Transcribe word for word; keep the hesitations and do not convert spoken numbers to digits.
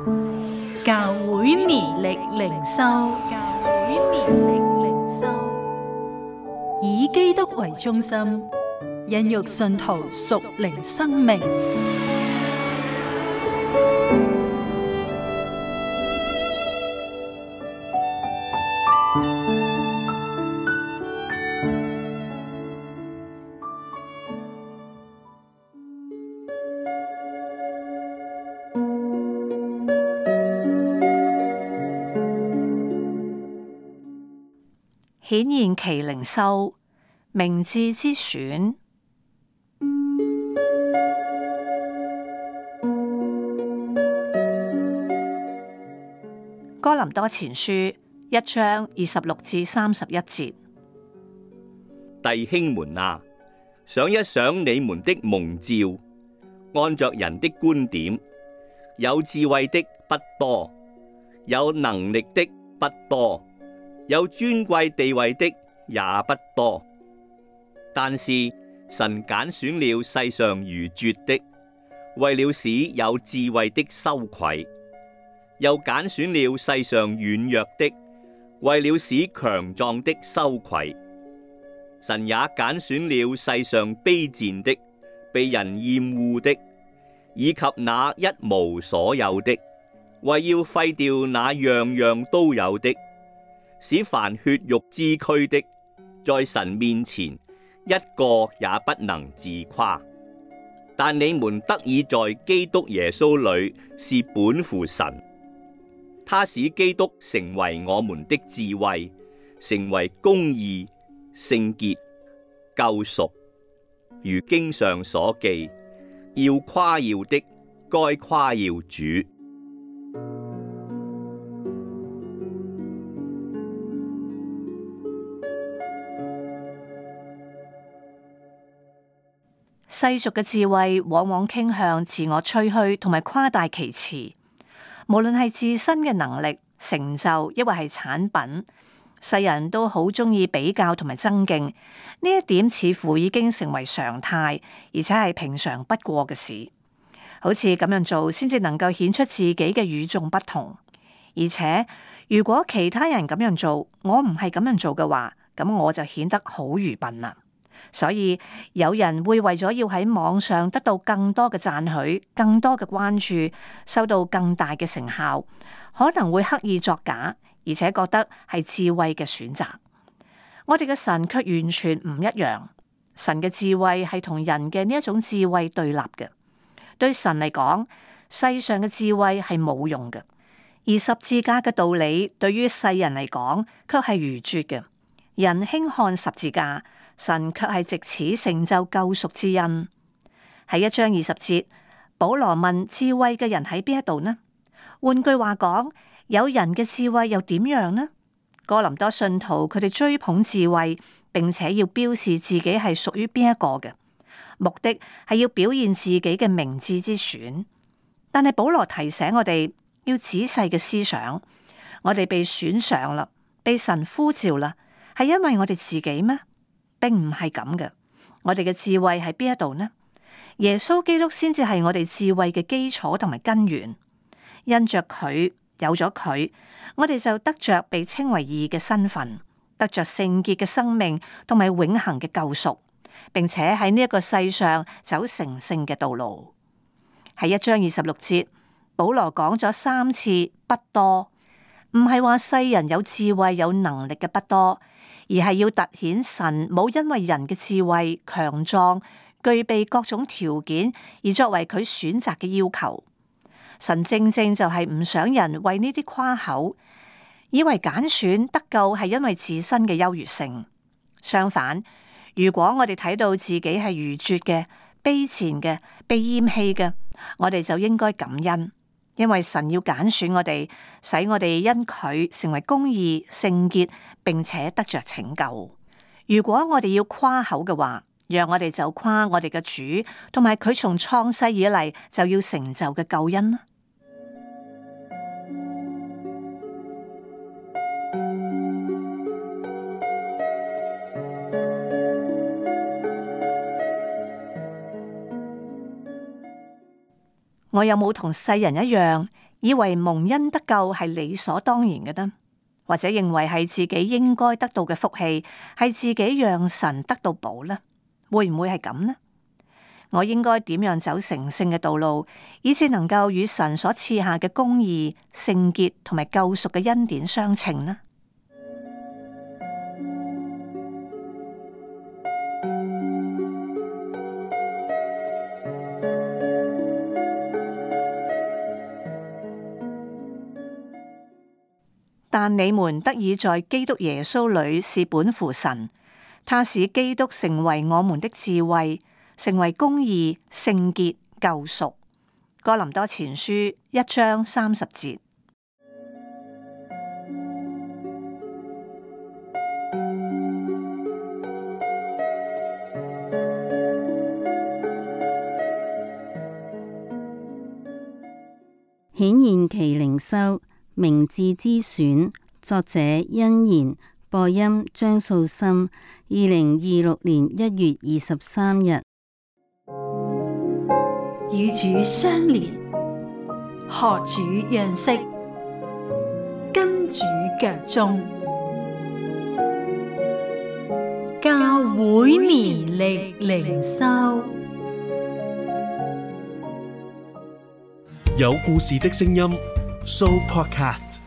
教會年曆靈修，教會年曆靈修，以基督為中心，孕育信徒屬靈生命。 顯現其靈修，明智之選。哥林多前書一章二十六至三十一節。 弟兄們啊，想一想你們的蒙召，按着人的觀點，有智慧的不多，有能力的不多，有尊貴地位的也不多，但是神揀選了世上愚拙的，為了使有智慧的羞愧；又揀選了世上軟弱的，為了使強壯的羞愧。神也揀選了世上卑賤的、被人厭惡的，以及那一無所有的，為要廢掉那樣樣都有的，使凡血肉之軀的，在神面前一個也不能自誇。但你們得以在基督耶穌裏是本乎神，他使基督成為我們的智慧，成為公義、聖潔、救贖。如經上所記，要誇耀的，該誇耀主。 世俗嘅智慧往往傾向自我吹噓同埋誇大其詞，無論係自身嘅能力、成就，抑或係產品，世人都好鍾意比較同埋爭競。呢一點似乎已經成為常態，而且係平常不過嘅事。好似咁樣做，先至能夠顯出自己嘅與眾不同。而且，如果其他人咁樣做，我唔係咁樣做嘅話，咁我就顯得好愚笨啦。所以有人會為咗要喺網上得到更多嘅讚許、更多嘅關注、收到更大嘅成效，可能會刻意作假，而且覺得係智慧嘅選擇。我哋嘅神卻完全唔一樣。神嘅智慧係同人嘅呢一種智慧對立嘅。對神嚟講，世上嘅智慧係冇用嘅，而十字架嘅道理對於世人嚟講卻係愚拙嘅。人輕看十字架，神卻係藉此成就救贖之恩。喺一章二十節，保羅問智慧嘅人喺邊一度呢？換句話講，有人嘅智慧又點樣呢？哥林多信徒佢哋追捧智慧，並且要標示自己係屬於邊一個嘅，目的係要表現自己嘅明智之選。但係保羅提醒我哋要仔細嘅思想，我哋被選上啦，被神呼召啦，係因為我哋自己咩？並唔係咁嘅。我哋嘅智慧喺邊一度呢？耶穌基督先至係我哋智慧嘅基礎同埋根源。因着佢，有咗佢，我哋就得着被稱為義嘅身份，得着聖潔嘅生命同埋永恆嘅救贖，並且喺呢一個世上走成聖嘅道路。喺一章二十六節，保羅講咗三次不多，唔係話世人有智慧有能力嘅不多，而係要凸顯神冇因為人嘅智慧強壯，具備各種條件而作為佢選擇嘅要求。神正正就係唔想人為呢啲誇口，以為揀選得救係因為自身嘅優越性。相反，如果我哋睇到自己係愚拙嘅、卑賤嘅、被厭棄嘅，我哋就應該感恩，因為神要揀選我哋，使我哋因佢成為公義、聖潔，並且得着拯救。如果我哋要誇口嘅話，讓我哋就誇我哋嘅主，同埋佢從創世以嚟就要成就嘅救恩啦。我有冇同世人一樣， 以為蒙恩得救係理所當然嘅呢？或者認為係自己應該得到嘅福氣，係自己讓神得到寶呢？會唔會係咁呢？我應該點樣走成聖嘅道路，以致能夠與神所賜下嘅公義、聖潔同埋救贖嘅恩典相稱呢？但你們得以在基督耶穌裏是本乎神，他使基督成為我們的智慧，成為公義、聖潔、救贖。哥林多前書一章三十節。 顯現其靈修明智之選，作者欣然，播音張素心，二零二六年一月二十三日。 與主相連，學主樣式，跟主腳蹤，教會年曆靈修。 有故事的聲音 ，Show Podcast。